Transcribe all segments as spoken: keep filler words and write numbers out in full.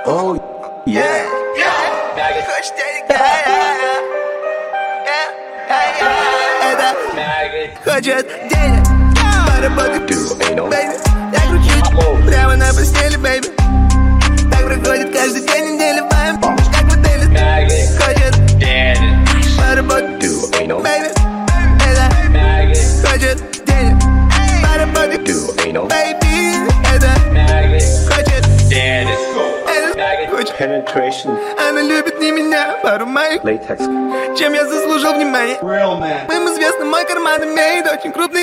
Oh, yeah. Хочешь денег? Это хочет денег. Поработать, бэйби. Я кручусь прямо на постели, бэйби. Так проходит каждый день недели, вайм. Как в отеле. Хочет денег. Поработать, бэйби. Это хочет денег. Поработать, бэйби. Это хочет денег. Penetration. Она любит не меня, пару моих Latex. чем я заслужил внимание. Real man. Моим известным мой карман имеет очень крупный.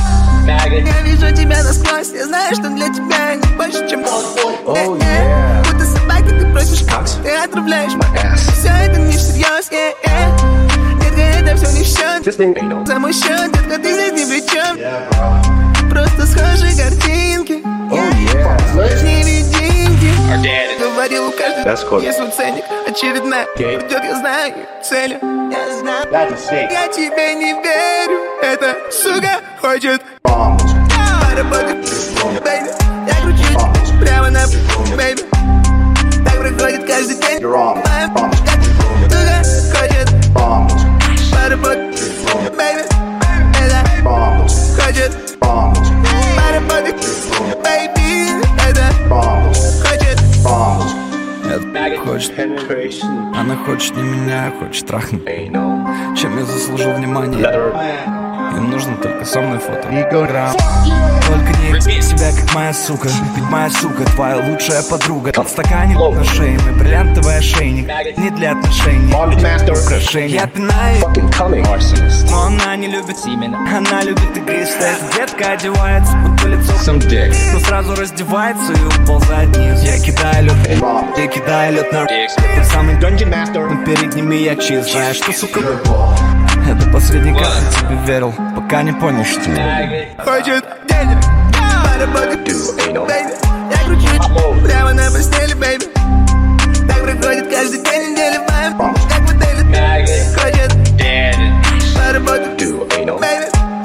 Я вижу тебя насквозь, я знаю, что для тебя не больше, чем Oh, yeah. будто собака, ты просишь, Cox. ты отравляешь My ass. все это не всерьез, yeah, yeah. Детка, это все не счет. Fisting anal. За мой счет, детка, ты здесь ни при чем. Yeah, bro. Просто схожие картинки, Oh, yeah. невидимки. Говорил у каждого That's cool. есть свой ценник. Очередная Okay. придет, я знаю целью. Я знаю, That's a snake. я тебе не верю. Эта сука хочет Bombs. поработать, бэйби. Я кручусь прямо на бэйби. Так проходит каждый день. You're on. Моя Bombs. сука хочет Bombs. поработать, бэйби. Это Bombs. хочет Bombs. поработать, бэйби. Это Bombs. хочет. Bombs. Хочет, Penetration. она хочет не меня, хочет трахнуть. Anal. Чем я заслужил внимание? Letter. Man. Им нужно только со мной фото. Ego. Только не веди себя как моя сука. Ведь моя сука твоя лучшая подруга. Стаканник на шее, мой бриллиантовый ошейник. Не для отношений, украшения. Я пинаю, Fucking coming. Arsonist. но она не любит семена. Она любит игристое. Детка одевается, будто лицо Some dick. но сразу раздевается и уползает вниз. Я кидаю лед, я кидаю лед на тот самый Dungeon Master. но перед ними я чист. Знаешь, что, сука, это последний, как я тебе верил, пока не понял, что Хочет денег. Поработать, Anal. бэйби. Я кручусь прямо на постели, бэйби. Так проходит каждый день недели, вайм. Как в отеле. Хочет денег. Поработать, Anal. бэйби.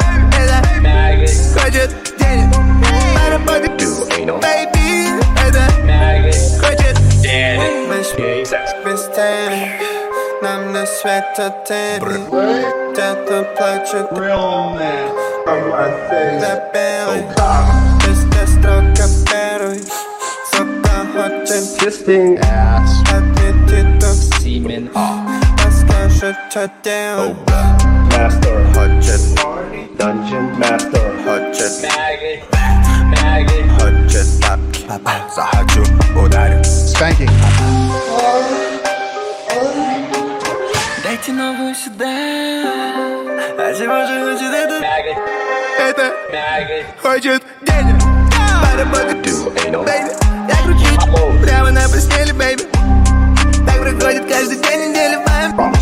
Это хочет денег. Поработать, Anal. бэйби. Это хочет денег. Gay sex. Нам не светят тени. Где-то плачут Real man. From my face. за белый. Везде строго первый. Сука хочет Fisting ass. ответить тут Симен. Расскажет, что делать. Master. Хочет. Dungeon Master. Хочет. Хочет. Бабки. Захочу. Ударю. Spanking. дайте новую сюда. А сегодня хочет это. Это хочет денег. Поработать, Anal. бэйби. Я кручусь прямо на постели, бэйби. Так проходит каждый день недели, вайм.